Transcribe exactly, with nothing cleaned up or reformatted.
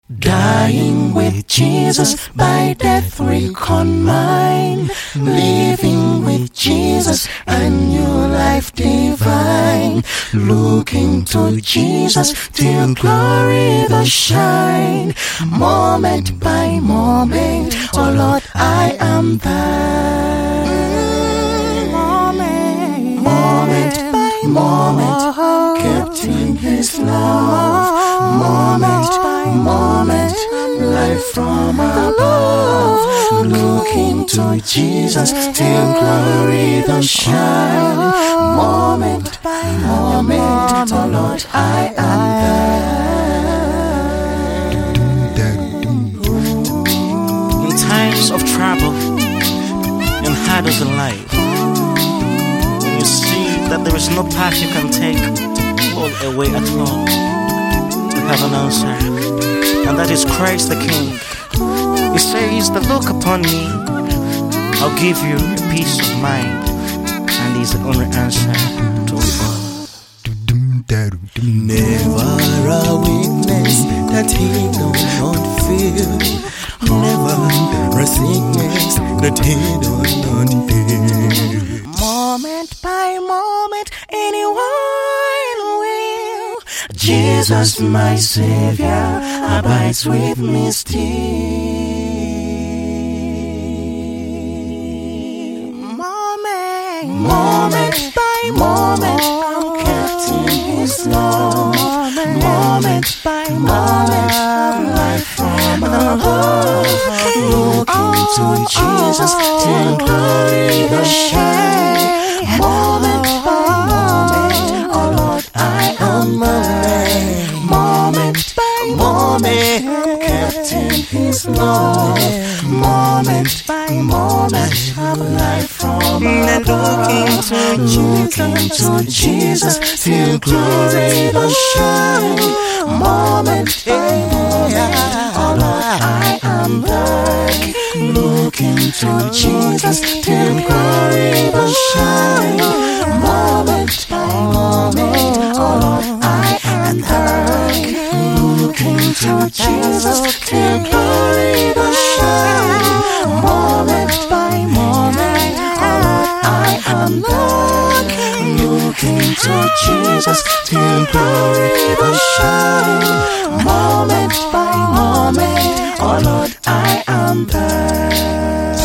Dying with Jesus, by death recon mine. Living with Jesus, a new life divine. Looking to Jesus, till glory the shine. Moment by moment, oh Lord, I am thine. Moment, moment by moment, kept in His love. Moment by moment, life from above. Looking to Jesus, till glory the shine. Moment by moment, oh Lord, I am there. In times of trouble, in hardest in life, when you see that there is no path you can take all away at all, you have an answer, and that is Christ the King. He says that look upon me, I'll give you a peace of mind, and He's the only answer to it all. Never a weakness that He does not feel. Never a sickness that He does not heal. Moment by moment, anyone will. Jesus, my Savior, abides with me still. Moment, moment by moment, I'm kept in His love. Moment by moment, life from above. Looking to Jesus, till glory the shine. Moment by moment, oh Lord, I am mine. Moment by moment, kept in His love. Moment by moment, life from above. Looking to Jesus, till glory the shine. Moment by moment, oh Lord, I am thine. Looking to Jesus, till glory the shine. Moment by moment, oh Lord, I am thine. Looking to Jesus, till glory the shine. Moment by moment, oh Lord, I am thine. Looking to Jesus, till glory the shine. Moment by moment, oh Lord, I am thine.